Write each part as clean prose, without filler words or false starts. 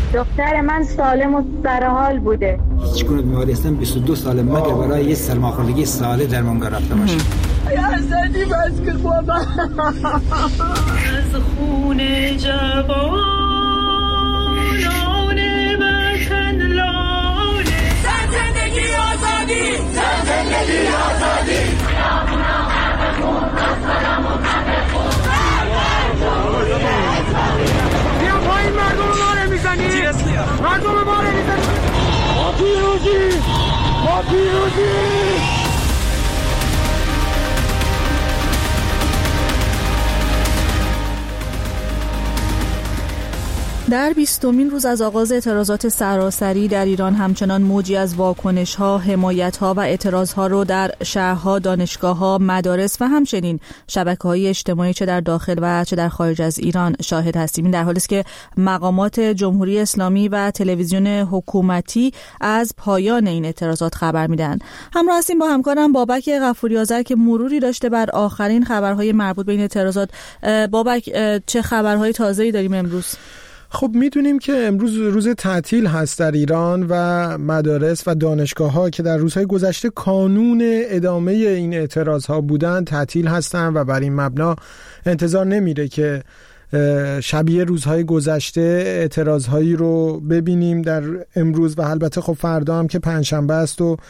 دختر من سالم و سرحال بوده. هیچ گونه بیماری 22 سال مگه برای یه سرماخوردگی ساده درمانگاه رفته باشه. یزدی بس که بابا از خون جوانان وطن لاله. زندگی آزادی، زندگی آزادی. بیا پایین، مردم ما رو میزنی، مردم ما رو میزنی. ما پیروزی، ما پیروزی. در 20مین روز از آغاز اعتراضات سراسری در ایران همچنان موجی از واکنش‌ها، حمایت‌ها و اعتراض‌ها رو در شهرها، دانشگاه‌ها، مدارس و همچنین شبکه‌های اجتماعی چه در داخل و چه در خارج از ایران شاهد هستیم. این در حالی است که مقامات جمهوری اسلامی و تلویزیون حکومتی از پایان این اعتراضات خبر میدن. همراه هستیم با همکارم بابک غفوری آذر که مروری داشته بر آخرین خبرهای مربوط به این اعتراضات. بابک، چه خبرهای تازه‌ای داریم امروز؟ خب میدونیم که امروز روز تعطیل هست در ایران و مدارس و دانشگاه‌ها که در روزهای گذشته کانون ادامه این اعتراض‌ها بودن تعطیل هستن و بر این مبنا انتظار نمیره که شبیه روزهای گذشته اعتراض‌هایی رو ببینیم در امروز و البته خب فردا هم که پنجشنبه است و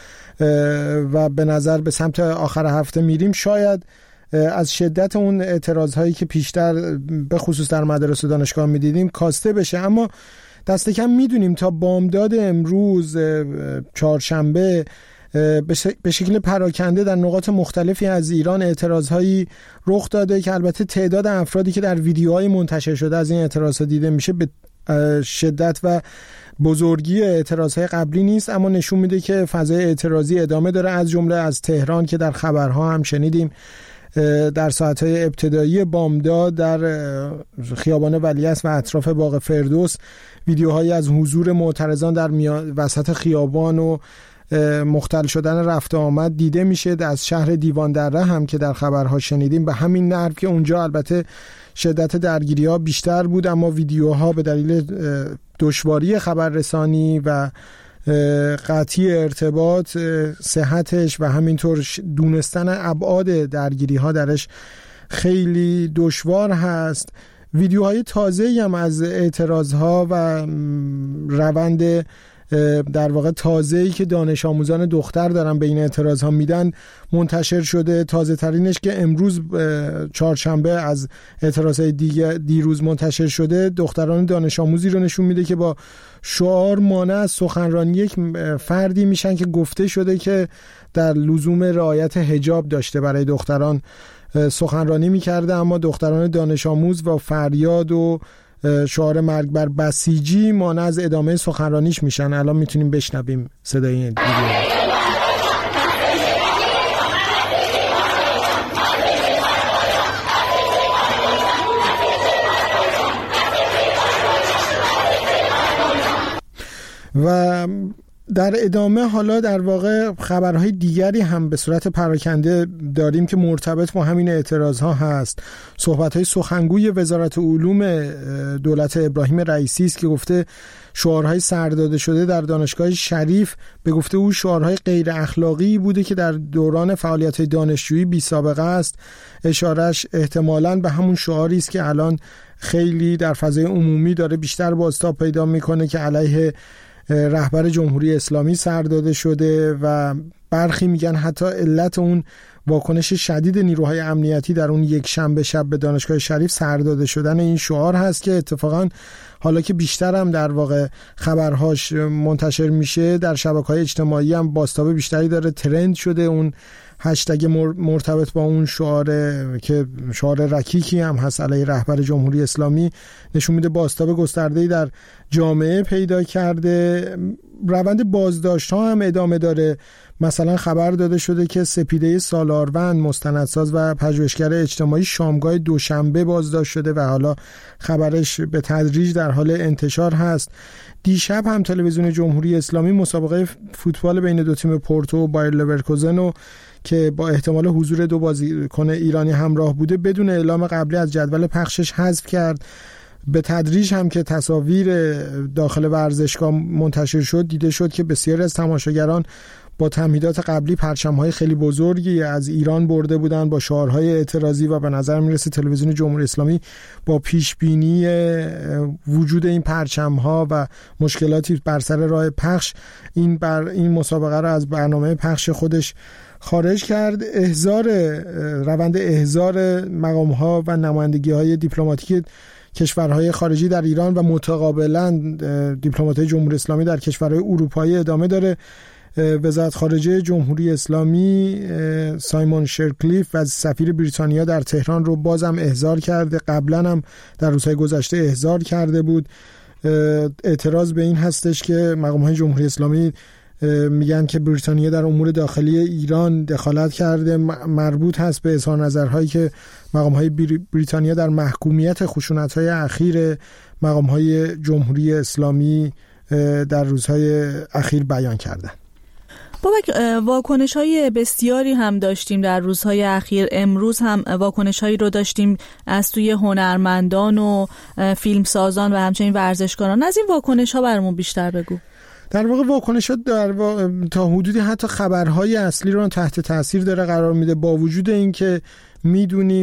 به نظر به سمت آخر هفته میریم، شاید از شدت اون اعتراض هایی که پیشتر به خصوص در مدارس و دانشگاه میدیدیم کاسته بشه. اما دست کم میدونیم تا بامداد امروز چهارشنبه به شکل پراکنده در نقاط مختلفی از ایران اعتراض هایی رخ داده که البته تعداد افرادی که در ویدیوهای منتشر شده از این اعتراض ها دیده میشه به شدت و بزرگی اعتراضهای قبلی نیست، اما نشون میده که فضای اعتراضی ادامه داره، از جمله از تهران که در خبرها هم شنیدیم در ساعتهای ابتدایی بامداد در خیابان ولیعصر و اطراف باغ فردوس ویدیوهایی از حضور معترضان در وسط خیابان و مختل شدن رفت آمد دیده میشه. از شهر دیوان دره هم که در خبرها شنیدیم به همین نحو که اونجا البته شدت درگیری ها بیشتر بود، اما ویدیوها به دلیل دشواری خبررسانی و قطعی ارتباط صحتش و همینطور دونستن ابعاد درگیری ها درش خیلی دشوار هست. ویدیوهای تازه‌ای هم از اعتراض ها و روند در واقع تازه‌ای که دانش آموزان دختر دارن به این اعتراض ها میدن منتشر شده. تازه ترینش که امروز چهارشنبه از اعتراض های دیروز منتشر شده دختران دانش آموزی رو نشون میده که با شعار مانع از سخنرانی یک فردی میشن که گفته شده که در لزوم رعایت حجاب داشته برای دختران سخنرانی میکرده، اما دختران دانش آموز و فریاد و شعار مرگ بر بسیجی مانع از ادامه سخنرانیش میشن. الان میتونیم بشنویم صدای این ویدیو. و در ادامه حالا در واقع خبرهای دیگری هم به صورت پراکنده داریم که مرتبط با همین اعتراض ها هست. صحبت‌های سخنگوی وزارت علوم دولت ابراهیم رئیسی است که گفته شعارهای سرداده شده در دانشگاه شریف به گفته او شعارهای غیر اخلاقی بوده که در دوران فعالیت‌های دانشجویی بی سابقه است. اشارهش احتمالاً به همون شعاری است که الان خیلی در فضای عمومی داره بیشتر بازتاب پیدا میکنه که علیه رهبر جمهوری اسلامی سر داده شده و برخی میگن حتی علت اون واکنش شدید نیروهای امنیتی در اون یک شنبه شب به دانشگاه شریف سر داده شدن این شعار هست که اتفاقا حالا که بیشتر هم در واقع خبرهاش منتشر میشه در شبکه‌های اجتماعی هم بازتاب بیشتری داره، ترند شده اون هشتگ مرتبط با اون شعار که شعار رکیکی هم هست علیه رهبر جمهوری اسلامی، نشون میده بازتاب گسترده‌ای در جامعه پیدا کرده. روند بازداشت ها هم ادامه داره. مثلا خبر داده شده که سپیده سالاروند مستندساز و پژوهشگر اجتماعی شامگاه دوشنبه بازداشت شده و حالا خبرش به تدریج در حال انتشار هست. دیشب هم تلویزیون جمهوری اسلامی مسابقه فوتبال بین دو تیم پورتو و بایر لورکوزن رو که با احتمال حضور دو بازیکن ایرانی همراه بوده بدون اعلام قبلی از جدول پخشش حذف کرد به تدریج هم که تصاویر داخل ورزشگاه منتشر شد دیده شد که بسیاری از تماشاگران با تمهیدات قبلی پرچم‌های خیلی بزرگی از ایران برده بودند با شعارهای اعتراضی و به نظر میرسه تلویزیون جمهوری اسلامی با پیشبینی وجود این پرچم‌ها و مشکلاتی بر سر راه پخش این مسابقه را از برنامه پخش خودش خارج کرد. روند احضار مقام‌ها و نمایندگی‌های دیپلماتیک کشورهای خارجی در ایران و متقابلاً دیپلمات‌های جمهوری اسلامی در کشورهای اروپایی ادامه داره. وزارت خارجه جمهوری اسلامی سایمون شرکلیف و سفیر بریتانیا در تهران رو بازم احضار کرده، قبلا هم در روزهای گذشته احضار کرده بود. اعتراض به این هستش که مقام‌های جمهوری اسلامی میگن که بریتانیا در امور داخلی ایران دخالت کرده، مربوط هست به اظهار نظرهایی که مقام‌های بریتانیا در محکومیت خشونت‌های اخیر مقام‌های جمهوری اسلامی در روزهای اخیر بیان کردند. بابک، واکنش‌های بسیاری هم داشتیم در روزهای اخیر. امروز هم واکنش‌هایی رو داشتیم از سوی هنرمندان و فیلمسازان و همچنین ورزشکاران. از این واکنش‌ها برامون بیشتر بگو. در واقع واکنشات تا حدودی حتی خبرهای اصلی رو تحت تاثیر داره قرار میده، با وجود اینکه میدونیم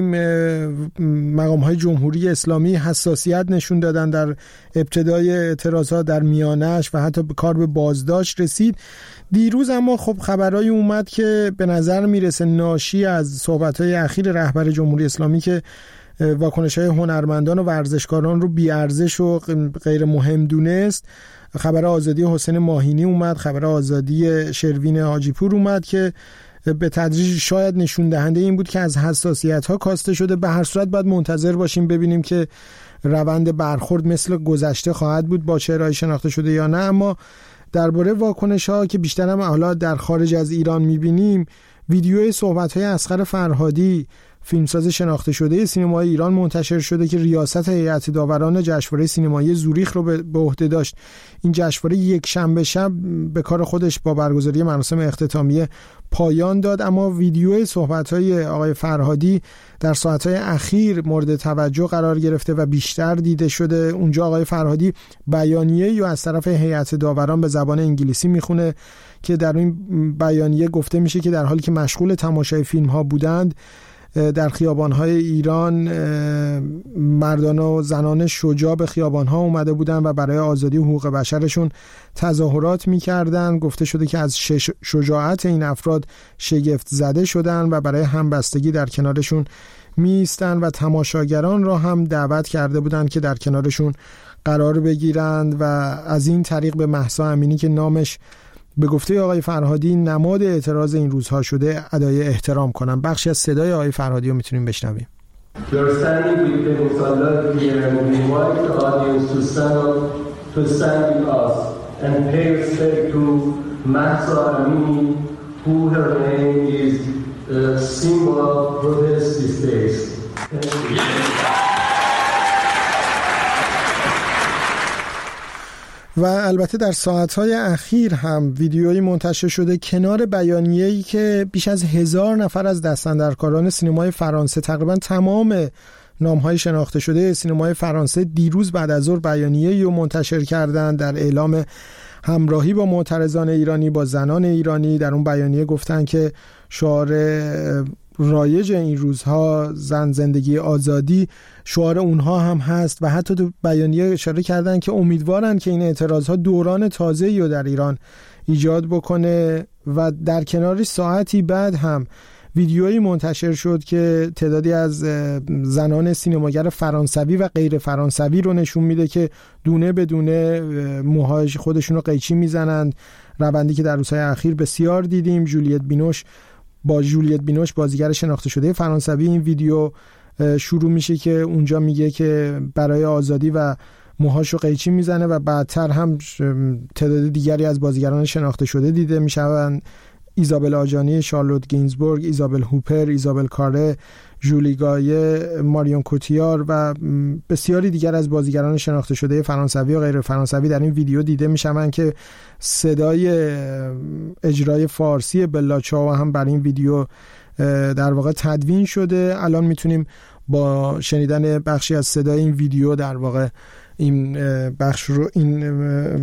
مقام‌های جمهوری اسلامی حساسیت نشون دادن در ابتدای اعتراضات، در میانش و حتی به کار به بازداشت رسید. دیروز اما خب خبرهای اومد که به نظر میرسه ناشی از صحبت‌های اخیر رهبر جمهوری اسلامی که واکنش‌های هنرمندان و ورزشکاران رو بی‌ارزش و غیر مهم دونست. خبر آزادی حسین ماهینی اومد، خبر آزادی شروین حاجی پور اومد که به تدریج شاید نشون دهنده این بود که از حساسیت‌ها کاسته شده. به هر صورت باید منتظر باشیم ببینیم که روند برخورد مثل گذشته خواهد بود با چهره‌های شناخته شده یا نه. اما درباره واکنش‌ها که بیشتر هم حالا در خارج از ایران می‌بینیم، ویدیوی صحبت‌های اصغر فرهادی، فیلمساز شناخته شده سینمای ایران منتشر شده که ریاست هیئت داوران جشنواره سینمایی زوریخ رو به عهده داشت. این جشنواره یک شنبه شب به کار خودش با برگزاری مراسم اختتامیه پایان داد، اما ویدیوی صحبت‌های آقای فرهادی در ساعت‌های اخیر مورد توجه قرار گرفته و بیشتر دیده شده. اونجا آقای فرهادی بیانیه‌ای از طرف هیئت داوران به زبان انگلیسی میخونه که در این بیانیه گفته میشه که در حالی که مشغول تماشای فیلم‌ها بودند، در خیابان‌های ایران مردان و زنان شجاع به خیابان‌ها اومده بودن و برای آزادی و حقوق بشرشون تظاهرات می‌کردن. گفته شده که از شجاعت این افراد شگفت زده شدن و برای همبستگی در کنارشون می‌ایستن و تماشاگران را هم دعوت کرده بودند که در کنارشون قرار بگیرند و از این طریق به مهسا امینی که نامش به گفته آقای فرهادی نماد اعتراض این روزها شده ادای احترام کنن. بخشی از صدای آقای فرهادی رو میتونیم بشنویم. و البته در ساعتهای اخیر هم ویدیویی منتشر شده کنار بیانیه‌ای که بیش از 1000 نفر از دستاندرکاران سینمای فرانسه، تقریبا تمام نام‌های شناخته شده سینمای فرانسه، دیروز بعد از ظهر بیانیه‌ای رو منتشر کردند در اعلام همراهی با معترضان ایرانی، با زنان ایرانی. در اون بیانیه گفتن که شعار رایج این روزها زن، زندگی، آزادی شعار اونها هم هست و حتی تو بیانیه اشاره کردن که امیدوارن که این اعتراضها دوران تازه‌ای رو در ایران ایجاد بکنه. و در کنارش ساعتی بعد هم ویدیویی منتشر شد که تعدادی از زنان سینماگر فرانسوی و غیر فرانسوی رو نشون میده که دونه به دونه موهای خودشون رو قیچی میزنند، روندی که در روزهای اخیر بسیار دیدیم. جولیت بینوش بازیگر شناخته شده فرانسوی این ویدیو شروع میشه که اونجا میگه که برای آزادی و موهاشو قیچی میزنه و بعدتر هم تعداد دیگری از بازیگران شناخته شده دیده میشن: ایزابل آجانی، شارلوت گینزبورگ، ایزابل هوپر، ایزابل کاره، جولی گایه، ماریون کوتیار و بسیاری دیگر از بازیگران شناخته شده فرانسوی و غیر فرانسوی در این ویدیو دیده میشن که صدای اجرای فارسی بلا چاو هم بر این ویدیو در واقع تدوین شده. الان میتونیم با شنیدن بخشی از صدای این ویدیو در واقع این بخش رو، این